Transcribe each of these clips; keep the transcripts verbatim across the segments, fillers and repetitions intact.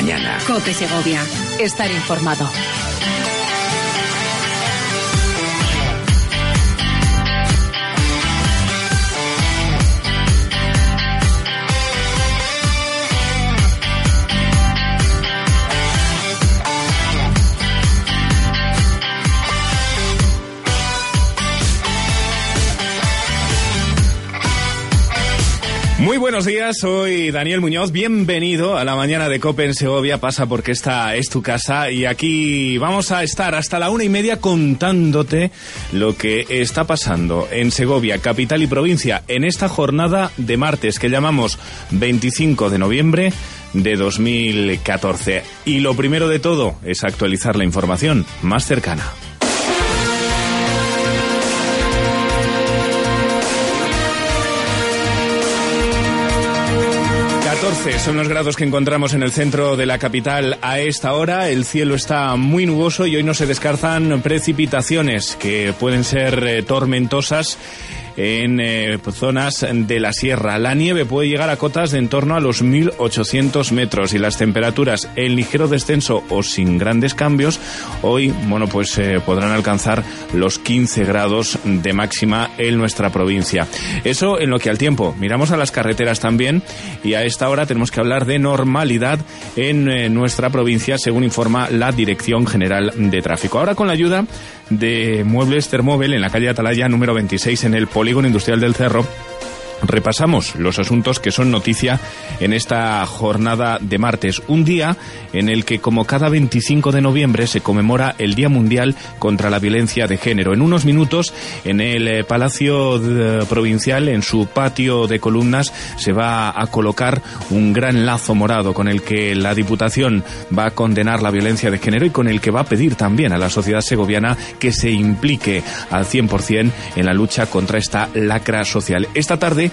mañana. COPE Segovia. Estar informado. Muy buenos días, soy Daniel Muñoz, bienvenido a la mañana de COPE en Segovia, pasa porque esta es tu casa y aquí vamos a estar hasta la una y media contándote lo que está pasando en Segovia, capital y provincia, en esta jornada de martes que llamamos veinticinco de noviembre de dos mil catorce. Y lo primero de todo es actualizar la información más cercana. catorce son los grados que encontramos en el centro de la capital a esta hora. El cielo está muy nuboso y hoy no se descartan precipitaciones que pueden ser eh, tormentosas en eh, zonas de la sierra. La nieve puede llegar a cotas de en torno a los mil ochocientos metros y las temperaturas en ligero descenso o sin grandes cambios hoy, bueno, pues eh, podrán alcanzar los quince grados de máxima en nuestra provincia. Eso en lo que al tiempo. Miramos a las carreteras también y a esta hora tenemos que hablar de normalidad en eh, nuestra provincia, según informa la Dirección General de Tráfico. Ahora con la ayuda de Muebles Thermobel en la calle Atalaya número veintiséis en el Polígono Industrial del Cerro, repasamos los asuntos que son noticia en esta jornada de martes, un día en el que, como cada veinticinco de noviembre, se conmemora el Día Mundial contra la Violencia de Género. En unos minutos, en el Palacio Provincial, en su patio de columnas, se va a colocar un gran lazo morado con el que la Diputación va a condenar la violencia de género y con el que va a pedir también a la sociedad segoviana que se implique al cien por cien en la lucha contra esta lacra social. Esta tarde,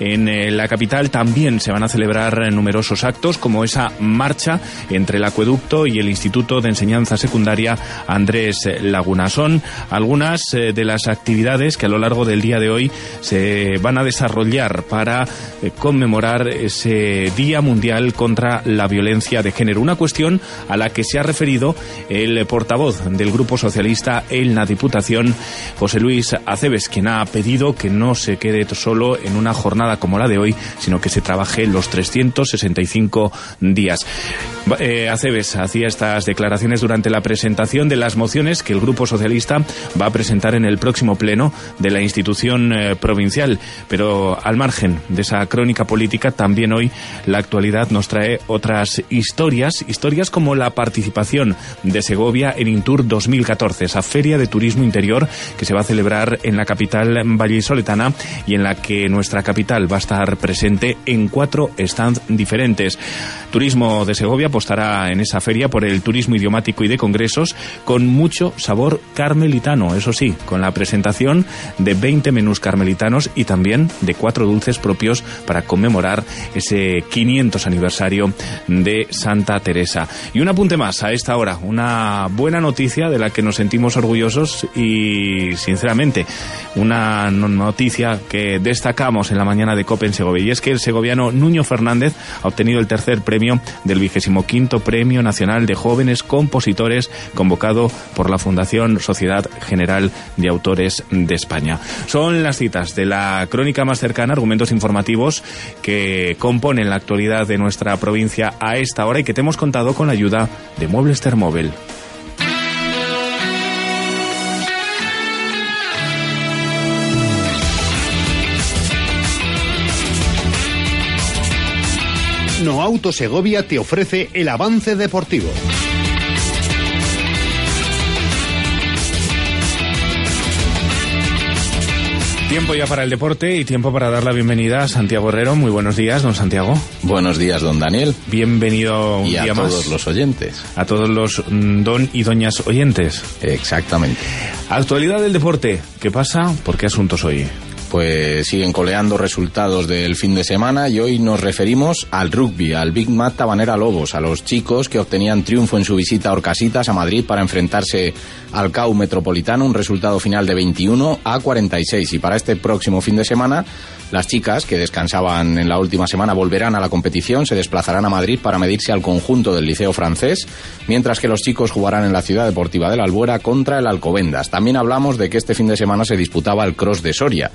en la capital también se van a celebrar numerosos actos, como esa marcha entre el acueducto y el Instituto de Enseñanza Secundaria Andrés Laguna. Son algunas de las actividades que a lo largo del día de hoy se van a desarrollar para conmemorar ese Día Mundial contra la Violencia de Género. Una cuestión a la que se ha referido el portavoz del Grupo Socialista en la Diputación, José Luis Acebes, quien ha pedido que no se quede solo en una jornada como la de hoy, sino que se trabaje los trescientos sesenta y cinco días. Eh, Acebes hacía estas declaraciones durante la presentación de las mociones que el Grupo Socialista va a presentar en el próximo pleno de la institución eh, provincial. Pero al margen de esa crónica política, también hoy la actualidad nos trae otras historias, historias como la participación de Segovia en Intur dos mil catorce, esa feria de turismo interior que se va a celebrar en la capital vallisoletana y en la que nuestra capital va a estar presente en cuatro stands diferentes. Turismo de Segovia apostará en esa feria por el turismo idiomático y de congresos con mucho sabor carmelitano, eso sí, con la presentación de veinte menús carmelitanos y también de cuatro dulces propios para conmemorar ese quinientos aniversario de Santa Teresa. Y un apunte más a esta hora, una buena noticia de la que nos sentimos orgullosos y, sinceramente, una noticia que destacamos en la mañana de COPE en Segovia, y es que el segoviano Nuño Fernández ha obtenido el tercer premio del vigésimo quinto Premio Nacional de Jóvenes Compositores convocado por la Fundación Sociedad General de Autores de España. Son las citas de la crónica más cercana, argumentos informativos que componen la actualidad de nuestra provincia a esta hora y que te hemos contado con la ayuda de Muebles Thermobel. No Auto Segovia te ofrece el avance deportivo. Tiempo ya para el deporte y tiempo para dar la bienvenida a Santiago Herrero. Muy buenos días, don Santiago. Buenos días, don Daniel. Bienvenido un y día a más. todos los oyentes. A todos los don y doñas oyentes. Exactamente. Actualidad del deporte. ¿Qué pasa? ¿Por qué asuntos hoy? pues siguen coleando resultados del fin de semana y hoy nos referimos al rugby, al Big Mat Tabanera Lobos, a los chicos que obtenían triunfo en su visita a Orcasitas, a Madrid, para enfrentarse al C A U Metropolitano, un resultado final de veintiuno a cuarenta y seis. Y para este próximo fin de semana, las chicas, que descansaban en la última semana, volverán a la competición, se desplazarán a Madrid para medirse al conjunto del Liceo Francés, mientras que los chicos jugarán en la Ciudad Deportiva de la Albuera contra el Alcobendas. También hablamos de que este fin de semana se disputaba el Cross de Soria,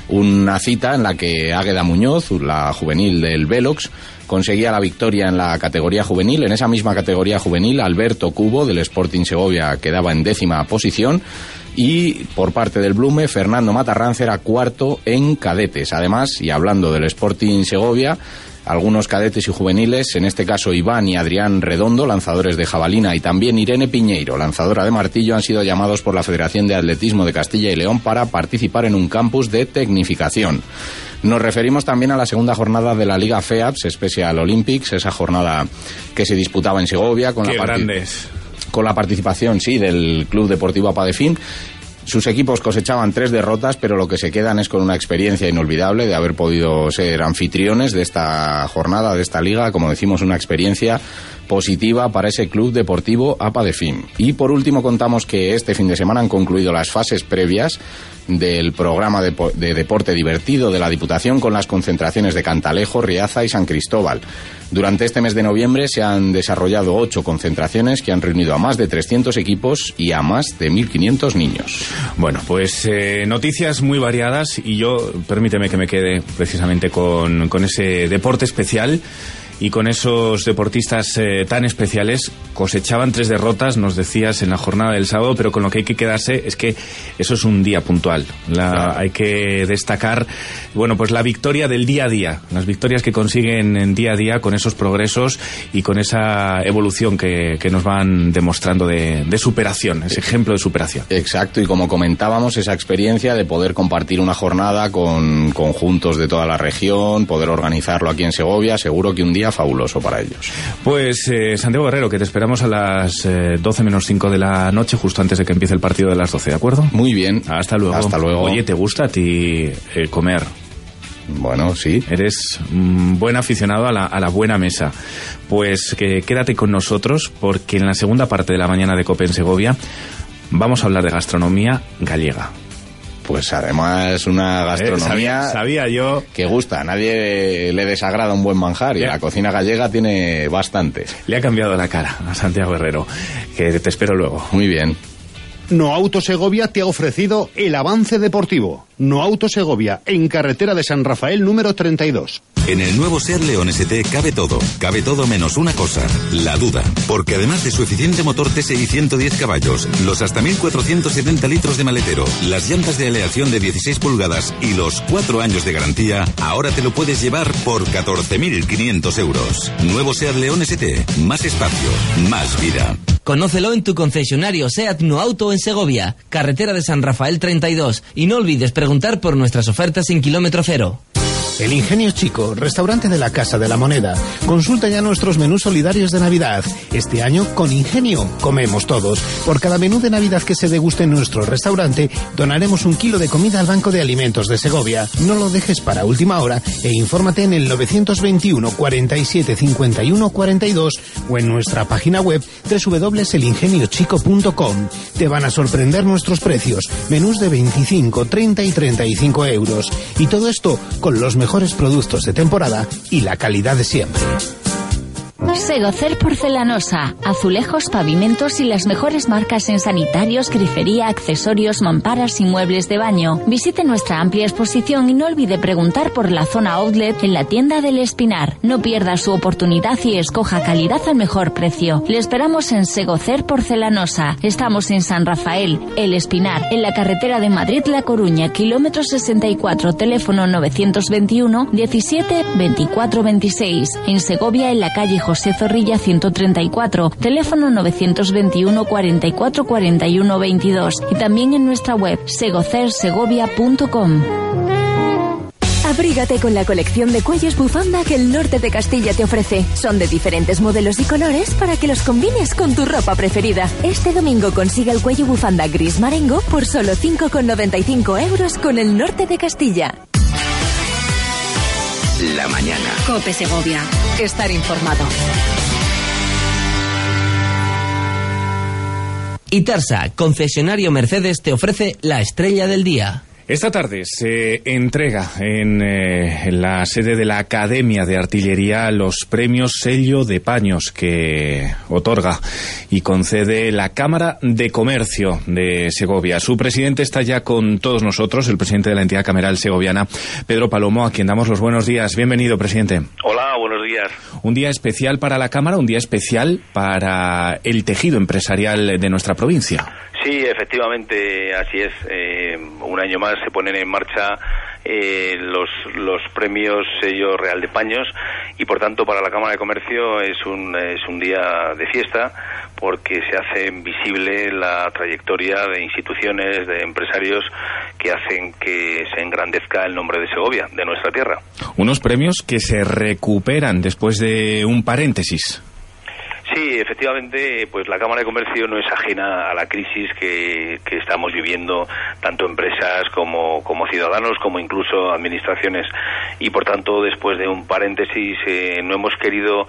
una cita en la que Águeda Muñoz, la juvenil del Velox, conseguía la victoria en la categoría juvenil. En esa misma categoría juvenil, Alberto Cubo, del Sporting Segovia, quedaba en décima posición. Y por parte del Blume, Fernando Matarranz era cuarto en cadetes. Además, y hablando del Sporting Segovia, algunos cadetes y juveniles, en este caso Iván y Adrián Redondo, lanzadores de jabalina, y también Irene Piñeiro, lanzadora de martillo, han sido llamados por la Federación de Atletismo de Castilla y León para participar en un campus de tecnificación. Nos referimos también a la segunda jornada de la Liga FEAPS Special Olympics, esa jornada que se disputaba en Segovia con ¡Qué la grandes! con la participación, sí, del Club Deportivo Apadefin. Sus equipos cosechaban tres derrotas, pero lo que se quedan es con una experiencia inolvidable de haber podido ser anfitriones de esta jornada, de esta liga. Como decimos, una experiencia positiva para ese Club Deportivo Apadefin. Y por último contamos que este fin de semana han concluido las fases previas del programa de, de deporte divertido de la Diputación, con las concentraciones de Cantalejo, Riaza y San Cristóbal. Durante este mes de noviembre se han desarrollado ocho concentraciones que han reunido a más de trescientos equipos y a más de mil quinientos niños. Bueno, pues eh, noticias muy variadas, y yo, permíteme que me quede precisamente con, con ese deporte especial y con esos deportistas eh, tan especiales. Cosechaban tres derrotas, nos decías, en la jornada del sábado, pero con lo que hay que quedarse es que eso es un día puntual. La, claro. Hay que destacar, bueno, pues la victoria del día a día, las victorias que consiguen en día a día con esos progresos y con esa evolución que, que nos van demostrando de, de superación, ese ejemplo de superación. Exacto, y como comentábamos, esa experiencia de poder compartir una jornada con conjuntos de toda la región, poder organizarlo aquí en Segovia, seguro que un día fabuloso para ellos. Pues eh, Santiago Guerrero, que te esperamos a las eh, doce menos cinco de la noche, justo antes de que empiece el partido de las doce, ¿de acuerdo? Muy bien. Hasta luego. Hasta luego. Oye, ¿te gusta a ti eh, comer? Bueno, sí. Eres un buen aficionado a la, a la buena mesa. Pues que quédate con nosotros, porque en la segunda parte de la mañana de COPE en Segovia vamos a hablar de gastronomía gallega. Pues además una gastronomía eh, sabía, sabía yo que gusta, a nadie le desagrada un buen manjar, y la cocina gallega tiene bastante. Le ha cambiado la cara a Santiago Herrero, que te espero luego. Muy bien. Noauto Segovia te ha ofrecido el avance deportivo. Noauto Segovia, en carretera de San Rafael número treinta y dos. En el nuevo SEAT León S T cabe todo, cabe todo menos una cosa, la duda. Porque además de su eficiente motor T S I ciento diez caballos, los hasta mil cuatrocientos setenta litros de maletero, las llantas de aleación de dieciséis pulgadas y los cuatro años de garantía, ahora te lo puedes llevar por catorce mil quinientos euros. Nuevo SEAT León S T, más espacio, más vida. Conócelo en tu concesionario SEAT Noauto en Segovia, carretera de San Rafael treinta y dos, y no olvides preguntar por nuestras ofertas en kilómetro cero. El Ingenio Chico, restaurante de la Casa de la Moneda. Consulta ya nuestros menús solidarios de Navidad. Este año, con Ingenio, comemos todos. Por cada menú de Navidad que se deguste en nuestro restaurante, donaremos un kilo de comida al Banco de Alimentos de Segovia. No lo dejes para última hora e infórmate en el novecientos veintiuno, cuarenta y siete, cincuenta y uno, cuarenta y dos o en nuestra página web doble u doble u doble u punto el ingenio chico punto com. Te van a sorprender nuestros precios. Menús de veinticinco, treinta y treinta y cinco euros. Y todo esto con los mejores mejores productos de temporada y la calidad de siempre. Segocer Porcelanosa, azulejos, pavimentos y las mejores marcas en sanitarios, grifería, accesorios, mamparas y muebles de baño. Visite nuestra amplia exposición y no olvide preguntar por la zona outlet en la tienda del Espinar. No pierda su oportunidad y escoja calidad al mejor precio. Le esperamos en Segocer Porcelanosa. Estamos en San Rafael, El Espinar, en la carretera de Madrid-La Coruña, kilómetro sesenta y cuatro, teléfono novecientos veintiuno, diecisiete, veinticuatro, veintiséis. En Segovia, en la calle José Zorrilla ciento treinta y cuatro, teléfono novecientos veintiuno, cuarenta y cuatro, cuarenta y uno, veintidós, y también en nuestra web segocer segovia punto com. Abrígate con la colección de cuellos bufanda que el norte de Castilla te ofrece. Son de diferentes modelos y colores para que los combines con tu ropa preferida. Este domingo consigue el cuello bufanda gris marengo por solo cinco con noventa y cinco euros con el norte de Castilla. La mañana. COPE Segovia. Estar informado. Itarsa, concesionario Mercedes, te ofrece la estrella del día. Esta tarde se entrega en, eh, en la sede de la Academia de Artillería los premios Sello de Paños que otorga y concede la Cámara de Comercio de Segovia. Su presidente está ya con todos nosotros, el presidente de la entidad cameral segoviana, Pedro Palomo, a quien damos los buenos días. Bienvenido, presidente. Hola, buenos días. Un día especial para la Cámara, un día especial para el tejido empresarial de nuestra provincia. Sí, efectivamente, así es. Eh, un año más se ponen en marcha eh, los, los premios Sello Real de Paños y, por tanto, para la Cámara de Comercio es un, es un día de fiesta porque se hace visible la trayectoria de instituciones, de empresarios que hacen que se engrandezca el nombre de Segovia, de nuestra tierra. Unos premios que se recuperan después de un paréntesis. Sí, efectivamente, pues la Cámara de Comercio no es ajena a la crisis que, que estamos viviendo, tanto empresas como, como ciudadanos, como incluso administraciones. Y por tanto, después de un paréntesis, eh, no hemos querido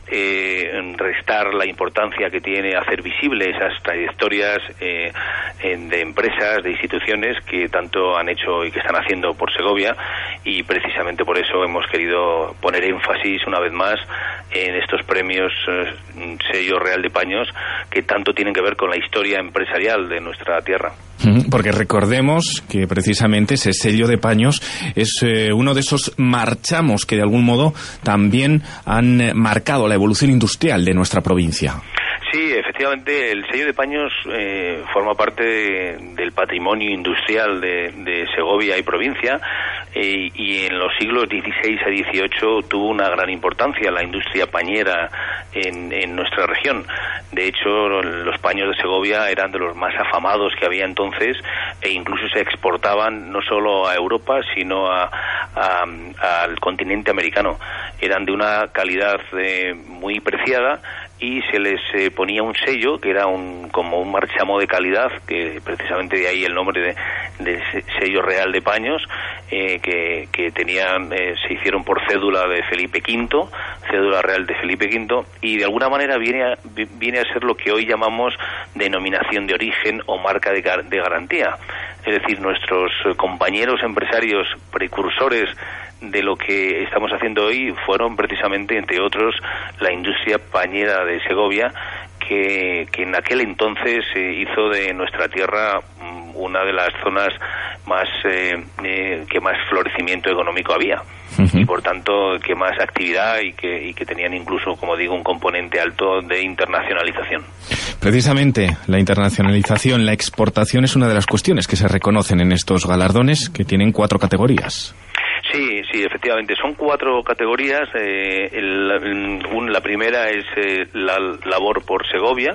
eh, restar la importancia que tiene hacer visible esas trayectorias eh, en, de empresas, de instituciones que tanto han hecho y que están haciendo por Segovia, y precisamente por eso hemos querido poner énfasis una vez más en estos premios eh, Sello Real de Paños que tanto tienen que ver con la historia empresarial de nuestra tierra. Porque recordemos que precisamente ese sello de paños es eh, uno de esos marchamos que de algún modo también han eh, marcado la evolución industrial de nuestra provincia. Sí, efectivamente, el sello de paños eh, forma parte de, del patrimonio industrial de, de Segovia y provincia, eh, y en los siglos dieciséis a dieciocho tuvo una gran importancia la industria pañera en, en nuestra región. De hecho, los paños de Segovia eran de los más afamados que había entonces e incluso se exportaban no solo a Europa, sino a, a, al continente americano. Eran de una calidad eh, muy preciada y se les eh, ponía un sello que era un como un marchamo de calidad, que precisamente de ahí el nombre de, de sello real de paños, eh, que, que tenían eh, se hicieron por cédula de Felipe quinto, cédula real de Felipe quinto, y de alguna manera viene a, viene a ser lo que hoy llamamos denominación de origen o marca de, de garantía. Es decir, nuestros compañeros empresarios precursores de lo que estamos haciendo hoy fueron precisamente, entre otros, la industria pañera de Segovia, que, que en aquel entonces eh, hizo de nuestra tierra una de las zonas más eh, eh, que más florecimiento económico había. Uh-huh. Y por tanto que más actividad y que, y que tenían incluso, como digo, un componente alto de internacionalización. Precisamente la internacionalización, la exportación es una de las cuestiones que se reconocen en estos galardones, que tienen cuatro categorías. Sí, sí, efectivamente. Son cuatro categorías. Eh, el, el, un, la primera es eh, la labor por Segovia,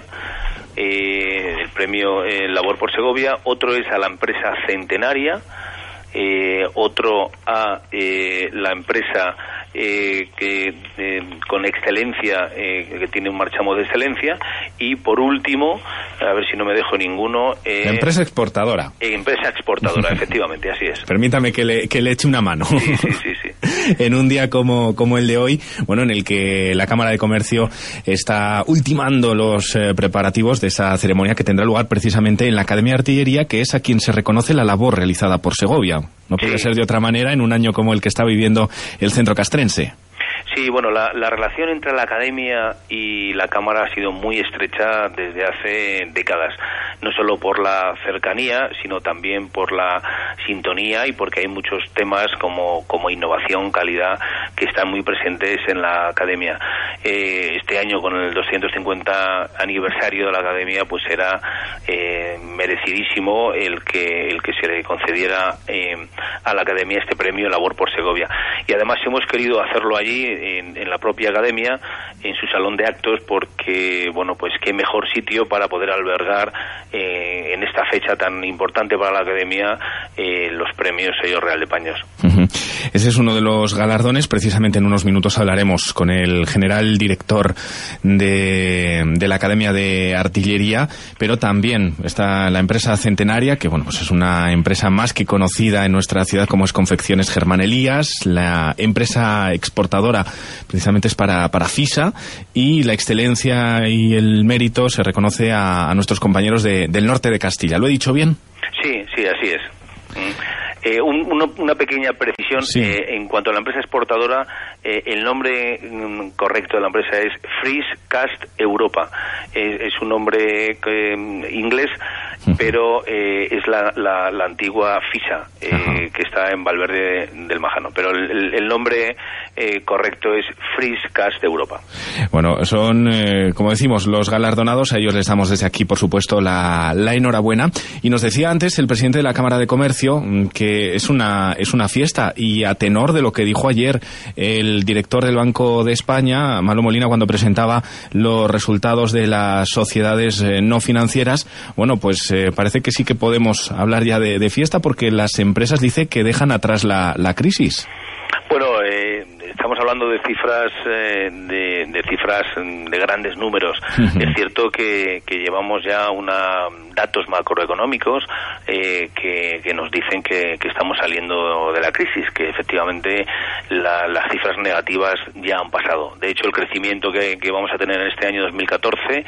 eh, el premio eh, Labor por Segovia. Otro es a la empresa centenaria. Eh, otro a eh, la empresa eh, que eh, con excelencia, eh, que tiene un marchamo de excelencia. Y por último, a ver si no me dejo ninguno, eh, la empresa exportadora. Eh, empresa exportadora, efectivamente, así es. Permítame que le, que le eche una mano. Sí, sí, sí, sí. En un día como, como el de hoy, bueno, en el que la Cámara de Comercio está ultimando los eh, preparativos de esa ceremonia que tendrá lugar precisamente en la Academia de Artillería, que es a quien se reconoce la labor realizada por Segovia. No puede sí. ser de otra manera en un año como el que está viviendo el centro castrense. Sí, bueno, la, la relación entre la Academia y la Cámara ha sido muy estrecha desde hace décadas, no solo por la cercanía, sino también por la sintonía y porque hay muchos temas como, como innovación, calidad, que están muy presentes en la Academia. Eh, este año, con el doscientos cincuenta aniversario de la Academia, pues era eh, merecidísimo el que, el que se le concediera eh, a la Academia este premio Labor por Segovia. Y además hemos querido hacerlo allí, En, en la propia Academia, en su salón de actos, porque, bueno, pues qué mejor sitio para poder albergar eh, en esta fecha tan importante para la Academia eh, los premios Sello Real de Paños. Uh-huh. Ese es uno de los galardones. Precisamente en unos minutos hablaremos con el general director de, de la Academia de Artillería, pero también está la empresa Centenaria, que bueno, pues es una empresa más que conocida en nuestra ciudad como es Confecciones Germán Elías. La empresa exportadora precisamente es para, para FISA, y la excelencia y el mérito se reconoce a, a nuestros compañeros de, del norte de Castilla. ¿Lo he dicho bien? Sí, sí, así es. Eh, un, uno, una pequeña precisión, sí. eh, en cuanto a la empresa exportadora, eh, el nombre mm, correcto de la empresa es Friese Cast Europa. Eh, es un nombre eh, inglés, pero eh, es la, la, la antigua FISA, eh, que está en Valverde del Majano. Pero el, el nombre eh, correcto es Friese Cast Europa. Bueno, son, eh, como decimos, los galardonados. A ellos les damos desde aquí, por supuesto, la, la enhorabuena. Y nos decía antes el presidente de la Cámara de Comercio que es una es una fiesta, y a tenor de lo que dijo ayer el director del Banco de España, Malo Molina, cuando presentaba los resultados de las sociedades eh, no financieras, bueno, pues eh, parece que sí que podemos hablar ya de, de fiesta, porque las empresas dice que dejan atrás la, la crisis. Bueno, eh, estamos hablando de cifras eh, de, de cifras de grandes números. Uh-huh. Es cierto que, que llevamos ya una datos macroeconómicos eh, que, que nos dicen que, que estamos saliendo de la crisis, que efectivamente la, las cifras negativas ya han pasado. De hecho, el crecimiento que, que vamos a tener en este año dos mil catorce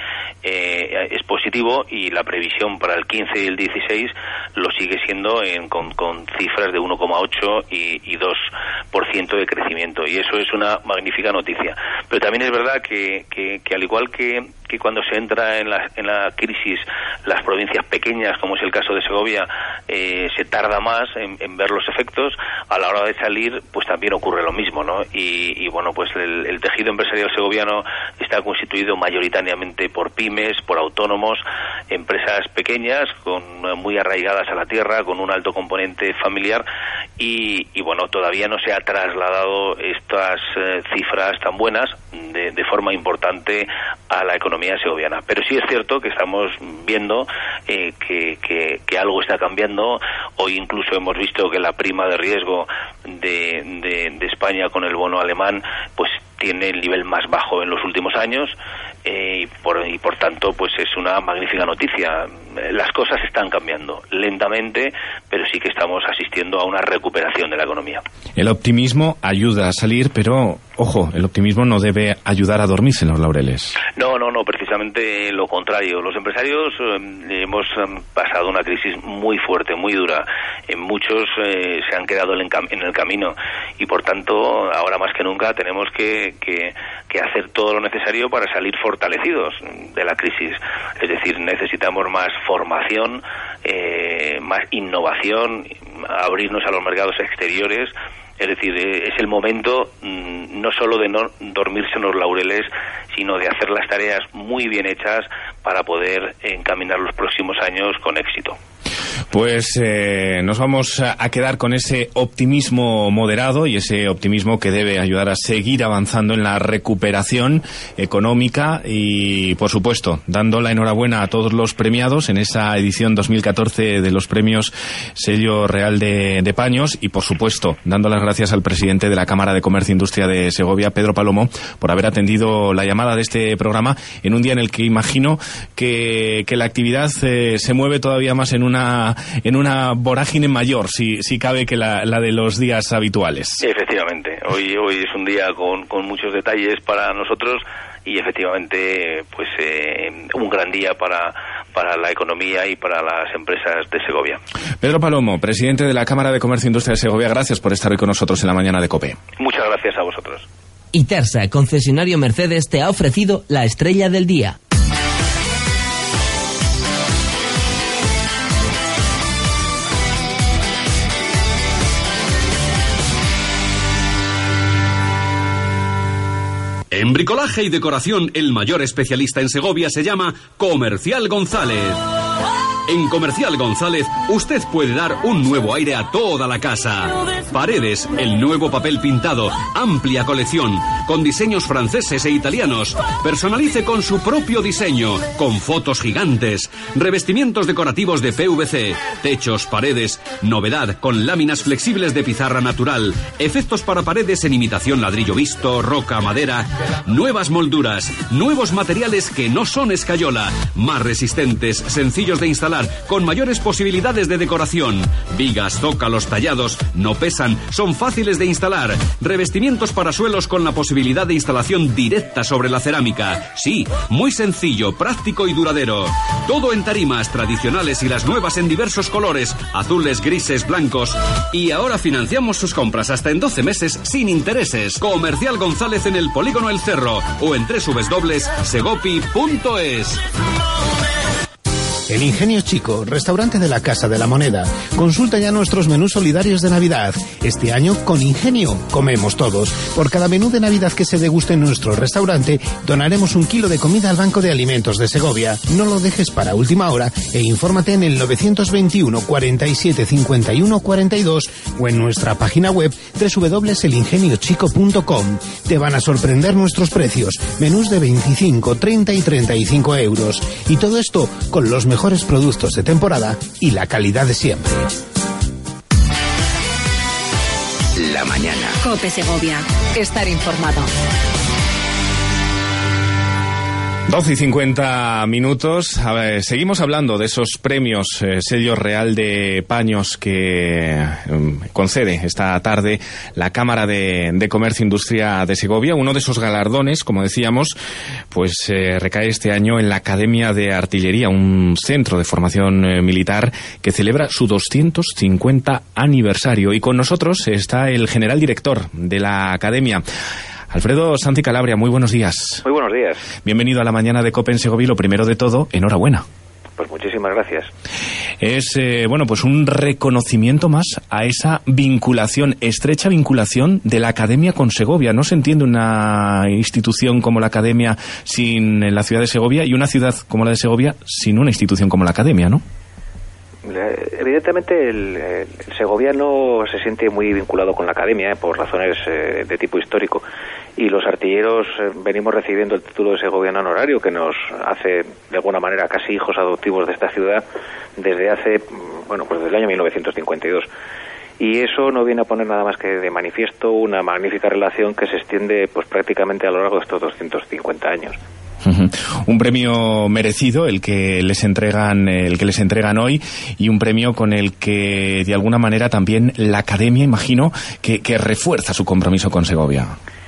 eh, es positivo, y la previsión para el quince y el dieciséis lo sigue siendo en, con, con cifras de uno coma ocho y, y dos por ciento de crecimiento, y eso es una magnífica noticia. Pero también es verdad que, que, que al igual que, que cuando se entra en la, en la crisis, las provincias pequeñas, como es el caso de Segovia, eh, se tarda más en, en ver los efectos, a la hora de salir pues también ocurre lo mismo, ¿no? Y, y bueno, pues el, el tejido empresarial segoviano está constituido mayoritariamente por pymes, por autónomos, empresas pequeñas, con muy arraigadas a la tierra, con un alto componente familiar, y, y bueno, todavía no se ha trasladado estas eh, cifras tan buenas de, de forma importante a la economía segoviana. Pero sí es cierto que estamos viendo eh, que, que, que algo está cambiando. Hoy incluso hemos visto que la prima de riesgo de, de, de España con el bono alemán pues tiene el nivel más bajo en los últimos años, eh, y, por, y por tanto pues es una magnífica noticia. Las cosas están cambiando lentamente, pero sí que estamos asistiendo a una recuperación de la economía. El optimismo ayuda a salir, pero ojo, el optimismo no debe ayudar a dormirse en los laureles. No, no, no, precisamente lo contrario. Los empresarios eh, hemos eh, pasado una crisis muy fuerte, muy dura. Eh, muchos eh, se han quedado en el, cam- en el camino, y por tanto ahora más que nunca tenemos que, que, que hacer todo lo necesario para salir fortalecidos de la crisis. Es decir, necesitamos más formación, eh, más innovación, abrirnos a los mercados exteriores. Es decir, es el momento mmm, no solo de no dormirse en los laureles, sino de hacer las tareas muy bien hechas para poder encaminar los próximos años con éxito. Pues eh, nos vamos a quedar con ese optimismo moderado, y ese optimismo que debe ayudar a seguir avanzando en la recuperación económica, y por supuesto dando la enhorabuena a todos los premiados en esa edición dos mil catorce de los premios Sello Real de, de Paños, y por supuesto dando las gracias al presidente de la Cámara de Comercio e Industria de Segovia, Pedro Palomo, por haber atendido la llamada de este programa en un día en el que imagino que, que la actividad eh, se mueve todavía más en una en una vorágine mayor, si, si cabe, que la, la de los días habituales. Efectivamente, hoy hoy es un día con, con muchos detalles para nosotros, y efectivamente pues eh, un gran día para, para la economía y para las empresas de Segovia. Pedro Palomo, presidente de la Cámara de Comercio e Industria de Segovia, gracias por estar hoy con nosotros en la mañana de COPE. Muchas gracias a vosotros. Itersa, concesionario Mercedes, te ha ofrecido la estrella del día. En bricolaje y decoración, el mayor especialista en Segovia se llama Comercial González. En Comercial González, usted puede dar un nuevo aire a toda la casa. Paredes, el nuevo papel pintado, amplia colección, con diseños franceses e italianos. Personalice con su propio diseño, con fotos gigantes. Revestimientos decorativos de P V C, techos, paredes. Novedad, con láminas flexibles de pizarra natural. Efectos para paredes en imitación ladrillo visto, roca, madera. Nuevas molduras, nuevos materiales que no son escayola. Más resistentes, sencillos de instalar, con mayores posibilidades de decoración. Vigas, zócalos tallados, no pesan, son fáciles de instalar. Revestimientos para suelos con la posibilidad de instalación directa sobre la cerámica. Sí, muy sencillo, práctico y duradero. Todo en tarimas tradicionales y las nuevas en diversos colores, azules, grises, blancos. Y ahora financiamos sus compras hasta en doce meses sin intereses. Comercial González en el Polígono El Cerro o en doble u doble u doble u punto segopi punto es. El Ingenio Chico, restaurante de la Casa de la Moneda. Consulta ya nuestros menús solidarios de Navidad. Este año, con Ingenio, comemos todos. Por cada menú de Navidad que se deguste en nuestro restaurante, donaremos un kilo de comida al Banco de Alimentos de Segovia. No lo dejes para última hora e infórmate en el novecientos veintiuno, cuarenta y siete, cincuenta y uno, cuarenta y dos o en nuestra página web doble u doble u doble u punto el ingenio chico punto com. Te van a sorprender nuestros precios. Menús de veinticinco, treinta y treinta y cinco euros. Y todo esto con los mejores mejores productos de temporada y la calidad de siempre. La mañana. COPE Segovia. Estar informado. doce y cincuenta minutos. A ver, seguimos hablando de esos premios eh, sello real de paños que eh, concede esta tarde la Cámara de, de Comercio e Industria de Segovia. Uno de esos galardones, como decíamos, pues eh, recae este año en la Academia de Artillería, un centro de formación eh, militar que celebra su doscientos cincuenta aniversario. Y con nosotros está el general director de la Academia, Alfredo Sanz y Calabria. Muy buenos días. Muy buenos días. Bienvenido a la mañana de COPE en Segovia. Lo primero de todo, enhorabuena. Pues muchísimas gracias. Es, eh, bueno, pues un reconocimiento más a esa vinculación, estrecha vinculación de la Academia con Segovia. No se entiende una institución como la Academia sin la ciudad de Segovia y una ciudad como la de Segovia sin una institución como la Academia, ¿no? Evidentemente el, el segoviano se siente muy vinculado con la academia, eh, por razones eh, de tipo histórico, y los artilleros eh, venimos recibiendo el título de segoviano honorario, que nos hace de alguna manera casi hijos adoptivos de esta ciudad desde hace, bueno, pues desde el año mil novecientos cincuenta y dos. Y eso no viene a poner nada más que de manifiesto una magnífica relación que se extiende pues prácticamente a lo largo de estos doscientos cincuenta años. Uh-huh. Un premio merecido el que les entregan el que les entregan hoy, y un premio con el que de alguna manera también la Academia, imagino, que, que refuerza su compromiso con Segovia.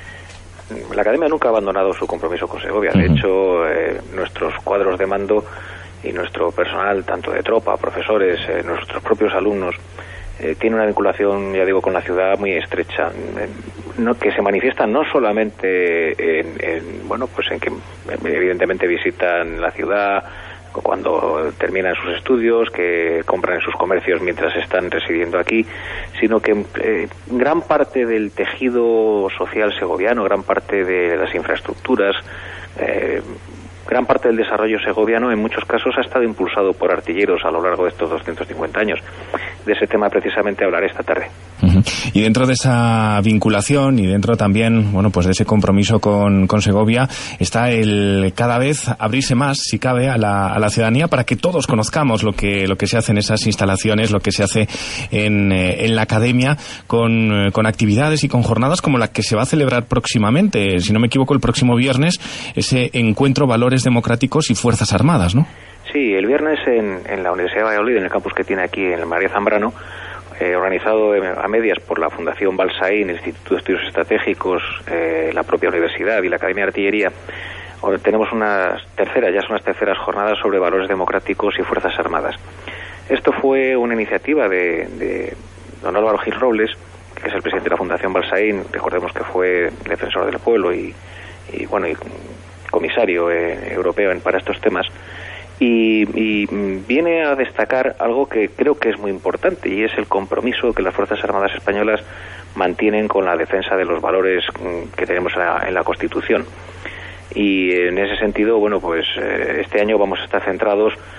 La Academia nunca ha abandonado su compromiso con Segovia. Uh-huh. De hecho, eh, nuestros cuadros de mando y nuestro personal, tanto de tropa, profesores, eh, nuestros propios alumnos, Eh, tiene una vinculación, ya digo, con la ciudad muy estrecha, eh, no, que se manifiesta no solamente en, en, bueno, pues en que evidentemente visitan la ciudad cuando terminan sus estudios, que compran en sus comercios mientras están residiendo aquí, sino que eh, gran parte del tejido social segoviano, gran parte de las infraestructuras, eh, gran parte del desarrollo segoviano en muchos casos ha estado impulsado por artilleros a lo largo de estos doscientos cincuenta años. De ese tema precisamente hablaré esta tarde. Uh-huh. Y dentro de esa vinculación y dentro también, bueno, pues de ese compromiso con, con Segovia está el cada vez abrirse más, si cabe, a la, a la ciudadanía para que todos conozcamos lo que lo que se hace en esas instalaciones, lo que se hace en, eh, en la Academia, con, eh, con actividades y con jornadas como la que se va a celebrar próximamente, si no me equivoco, el próximo viernes, ese encuentro Valores Democráticos y Fuerzas Armadas, ¿no? Sí, el viernes en, en la Universidad de Valladolid, en el campus que tiene aquí en el María Zambrano, eh, organizado a medias por la Fundación Balsaín, el Instituto de Estudios Estratégicos, eh, la propia universidad y la Academia de Artillería, tenemos unas terceras, ya son las terceras jornadas sobre valores democráticos y Fuerzas Armadas. Esto fue una iniciativa de, de don Álvaro Gil Robles, que es el presidente de la Fundación Balsaín, recordemos que fue defensor del pueblo y, y bueno, y comisario eh, europeo en, para estos temas, y, y viene a destacar algo que creo que es muy importante, y es el compromiso que las Fuerzas Armadas españolas mantienen con la defensa de los valores que tenemos en la, en la Constitución. Y en ese sentido, bueno, pues eh, este año vamos a estar centrados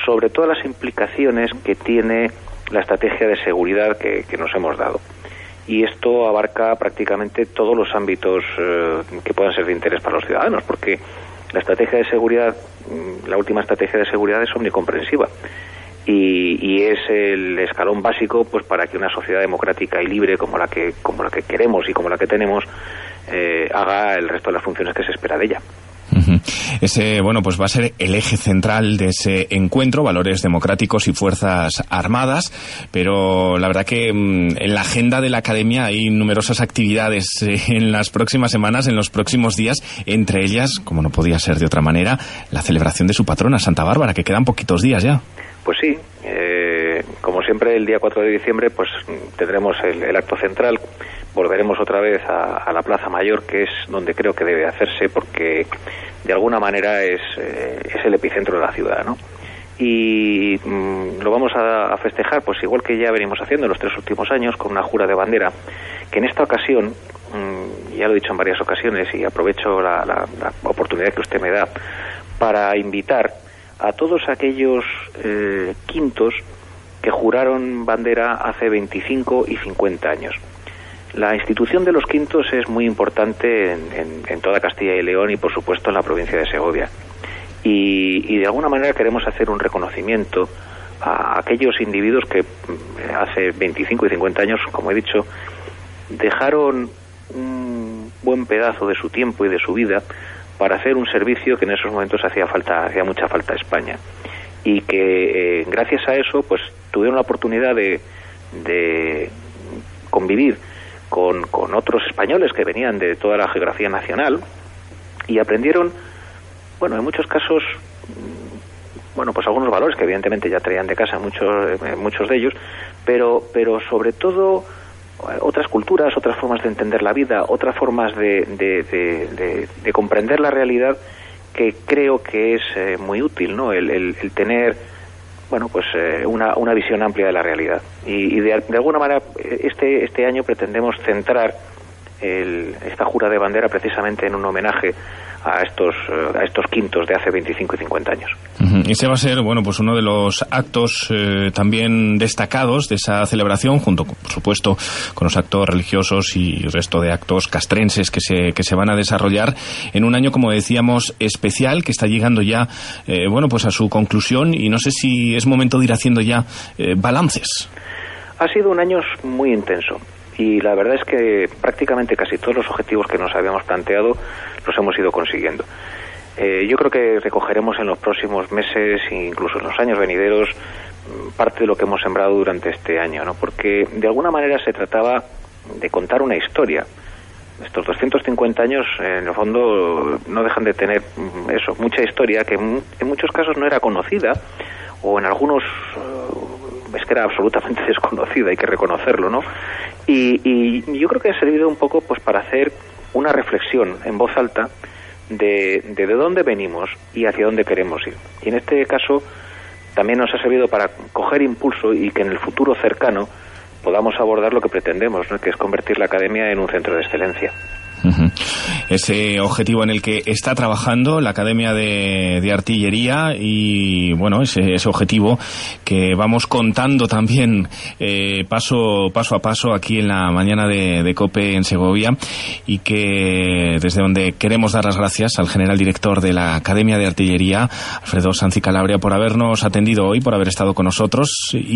sobre todas las implicaciones que tiene la estrategia de seguridad que, que nos hemos dado. Y esto abarca prácticamente todos los ámbitos eh, que puedan ser de interés para los ciudadanos, porque la estrategia de seguridad, la última estrategia de seguridad es omnicomprensiva y, y es el escalón básico, pues, para que una sociedad democrática y libre como la que como la que queremos y como la que tenemos eh, haga el resto de las funciones que se espera de ella. Uh-huh. Ese, bueno, pues va a ser el eje central de ese encuentro, valores democráticos y fuerzas armadas, pero la verdad que mmm, en la agenda de la Academia hay numerosas actividades eh, en las próximas semanas, en los próximos días, entre ellas, como no podía ser de otra manera, la celebración de su patrona, Santa Bárbara, que quedan poquitos días ya. Pues sí, eh, como siempre el día cuatro de diciembre pues tendremos el, el acto central. Volveremos otra vez a, a la Plaza Mayor, que es donde creo que debe hacerse, porque de alguna manera es, eh, es el epicentro de la ciudad, ¿no? Y mmm, lo vamos a, a festejar, pues igual que ya venimos haciendo en los tres últimos años, con una jura de bandera, que en esta ocasión, mmm, ya lo he dicho en varias ocasiones y aprovecho la, la, la oportunidad que usted me da para invitar a todos aquellos eh, quintos que juraron bandera hace veinticinco y cincuenta años. La institución de los quintos es muy importante en, en, en toda Castilla y León y, por supuesto, en la provincia de Segovia. Y, y de alguna manera queremos hacer un reconocimiento a aquellos individuos que hace veinticinco y cincuenta años, como he dicho, dejaron un buen pedazo de su tiempo y de su vida para hacer un servicio que en esos momentos hacía falta, hacía mucha falta a España. Y que eh, gracias a eso, pues tuvieron la oportunidad de, de convivir Con, con otros españoles que venían de toda la geografía nacional y aprendieron, bueno, en muchos casos, bueno, pues algunos valores que evidentemente ya traían de casa muchos, eh, muchos de ellos, pero, pero sobre todo eh, otras culturas, otras formas de entender la vida, otras formas de, de, de, de, de comprender la realidad, que creo que es eh, muy útil, ¿no? El, el, el tener, bueno, pues eh, una, una visión amplia de la realidad. Y, y de, de alguna manera este, este año pretendemos centrar el, esta jura de bandera precisamente en un homenaje a estos, a estos quintos de hace veinticinco y cincuenta años. Uh-huh. Ese va a ser, bueno, pues uno de los actos eh, también destacados de esa celebración, junto, por supuesto, con los actos religiosos y el resto de actos castrenses que se, que se van a desarrollar en un año, como decíamos, especial, que está llegando ya, eh, bueno, pues a su conclusión, y no sé si es momento de ir haciendo ya eh, balances. Ha sido un año muy intenso. Y la verdad es que prácticamente casi todos los objetivos que nos habíamos planteado los hemos ido consiguiendo. Eh, yo creo que recogeremos en los próximos meses e incluso en los años venideros parte de lo que hemos sembrado durante este año, ¿no? Porque de alguna manera se trataba de contar una historia. Estos doscientos cincuenta años, en el fondo, no dejan de tener eso, mucha historia que en muchos casos no era conocida, o en algunos es que era absolutamente desconocida, hay que reconocerlo, ¿no? Y, y yo creo que ha servido un poco pues para hacer una reflexión en voz alta de, de de dónde venimos y hacia dónde queremos ir. Y en este caso también nos ha servido para coger impulso y que en el futuro cercano podamos abordar lo que pretendemos, ¿no? Que es convertir la Academia en un centro de excelencia. Uh-huh. Ese objetivo en el que está trabajando la Academia de, de Artillería y, bueno, ese, ese objetivo que vamos contando también eh, paso, paso a paso aquí en la mañana de, de COPE en Segovia, y que desde donde queremos dar las gracias al general director de la Academia de Artillería, Alfredo Sanz y Calabria, por habernos atendido hoy, por haber estado con nosotros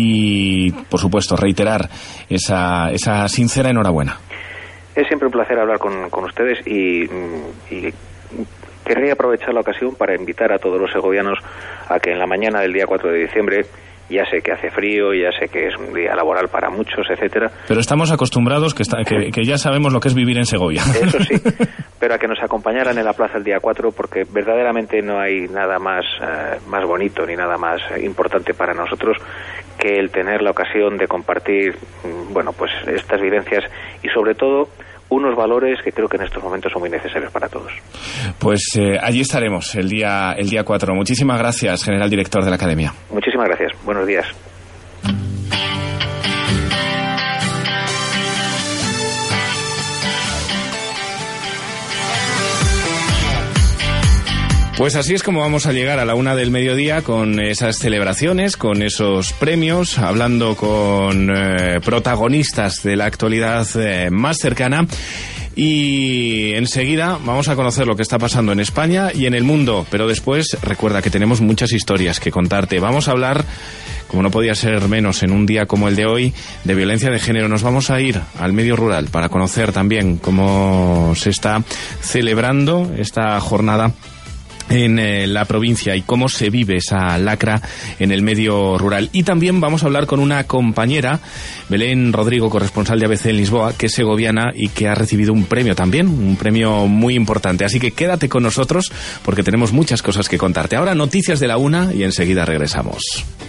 y, por supuesto, reiterar esa, esa sincera enhorabuena. Es siempre un placer hablar con, con ustedes y, y querría aprovechar la ocasión para invitar a todos los segovianos a que en la mañana del día cuatro de diciembre, ya sé que hace frío, ya sé que es un día laboral para muchos, etcétera. Pero estamos acostumbrados, que, está, que, que ya sabemos lo que es vivir en Segovia. Eso sí, pero a que nos acompañaran en la plaza el día cuatro, porque verdaderamente no hay nada más, eh, más bonito ni nada más importante para nosotros que el tener la ocasión de compartir, bueno, pues estas vivencias y sobre todo unos valores que creo que en estos momentos son muy necesarios para todos. Pues eh, allí estaremos el día el día cuatro. Muchísimas gracias, general director de la Academia. Muchísimas gracias. Buenos días. Pues así es como vamos a llegar a la una del mediodía con esas celebraciones, con esos premios, hablando con eh, protagonistas de la actualidad eh, más cercana. Y enseguida vamos a conocer lo que está pasando en España y en el mundo. Pero después recuerda que tenemos muchas historias que contarte. Vamos a hablar, como no podía ser menos en un día como el de hoy, de violencia de género. Nos vamos a ir al medio rural para conocer también cómo se está celebrando esta jornada en eh, la provincia y cómo se vive esa lacra en el medio rural. Y también vamos a hablar con una compañera, Belén Rodrigo, corresponsal de A B C en Lisboa, que es segoviana y que ha recibido un premio también, un premio muy importante. Así que quédate con nosotros porque tenemos muchas cosas que contarte. Ahora noticias de la una y enseguida regresamos.